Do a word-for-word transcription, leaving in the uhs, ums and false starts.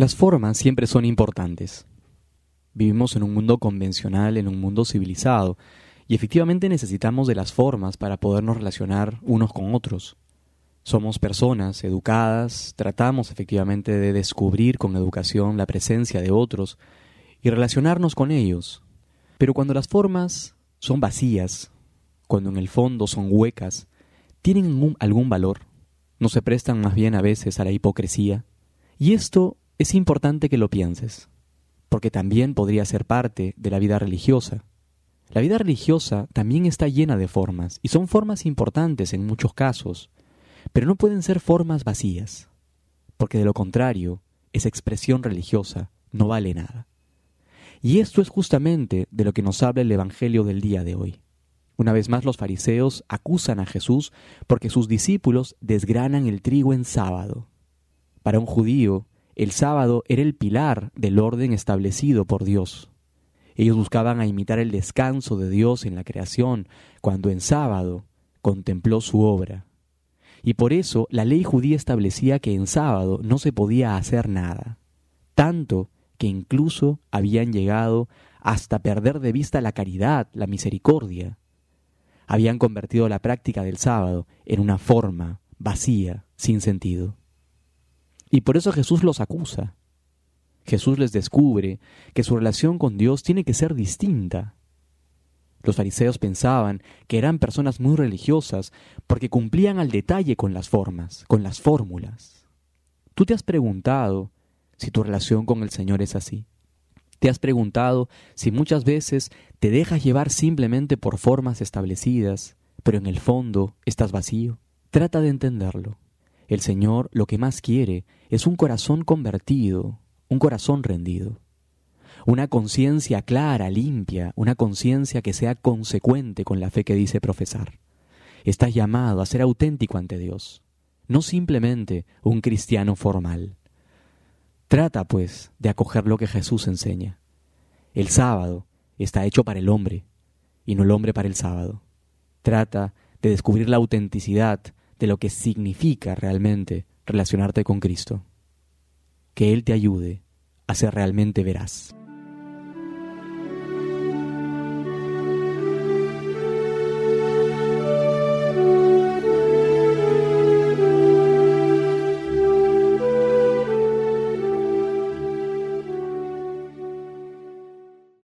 Las formas siempre son importantes. Vivimos en un mundo convencional, en un mundo civilizado, y efectivamente necesitamos de las formas para podernos relacionar unos con otros. Somos personas educadas, tratamos efectivamente de descubrir con educación la presencia de otros y relacionarnos con ellos. Pero cuando las formas son vacías, cuando en el fondo son huecas, ¿tienen un- algún valor? ¿No se prestan más bien a veces a la hipocresía? Y esto es importante que lo pienses, porque también podría ser parte de la vida religiosa. La vida religiosa también está llena de formas, y son formas importantes en muchos casos, pero no pueden ser formas vacías, porque de lo contrario, esa expresión religiosa no vale nada. Y esto es justamente de lo que nos habla el Evangelio del día de hoy. Una vez más los fariseos acusan a Jesús porque sus discípulos desgranan el trigo en sábado. Para un judío, el sábado era el pilar del orden establecido por Dios. Ellos buscaban a imitar el descanso de Dios en la creación, cuando en sábado contempló su obra. Y por eso la ley judía establecía que en sábado no se podía hacer nada, tanto que incluso habían llegado hasta perder de vista la caridad, la misericordia. Habían convertido la práctica del sábado en una forma vacía, sin sentido. Y por eso Jesús los acusa. Jesús les descubre que su relación con Dios tiene que ser distinta. Los fariseos pensaban que eran personas muy religiosas porque cumplían al detalle con las formas, con las fórmulas. ¿Tú te has preguntado si tu relación con el Señor es así? ¿Te has preguntado si muchas veces te dejas llevar simplemente por formas establecidas, pero en el fondo estás vacío? Trata de entenderlo. El Señor lo que más quiere es un corazón convertido, un corazón rendido. Una conciencia clara, limpia, una conciencia que sea consecuente con la fe que dice profesar. Estás llamado a ser auténtico ante Dios, no simplemente un cristiano formal. Trata, pues, de acoger lo que Jesús enseña. El sábado está hecho para el hombre, y no el hombre para el sábado. Trata de descubrir la autenticidad de lo que significa realmente relacionarte con Cristo. Que Él te ayude a ser realmente veraz.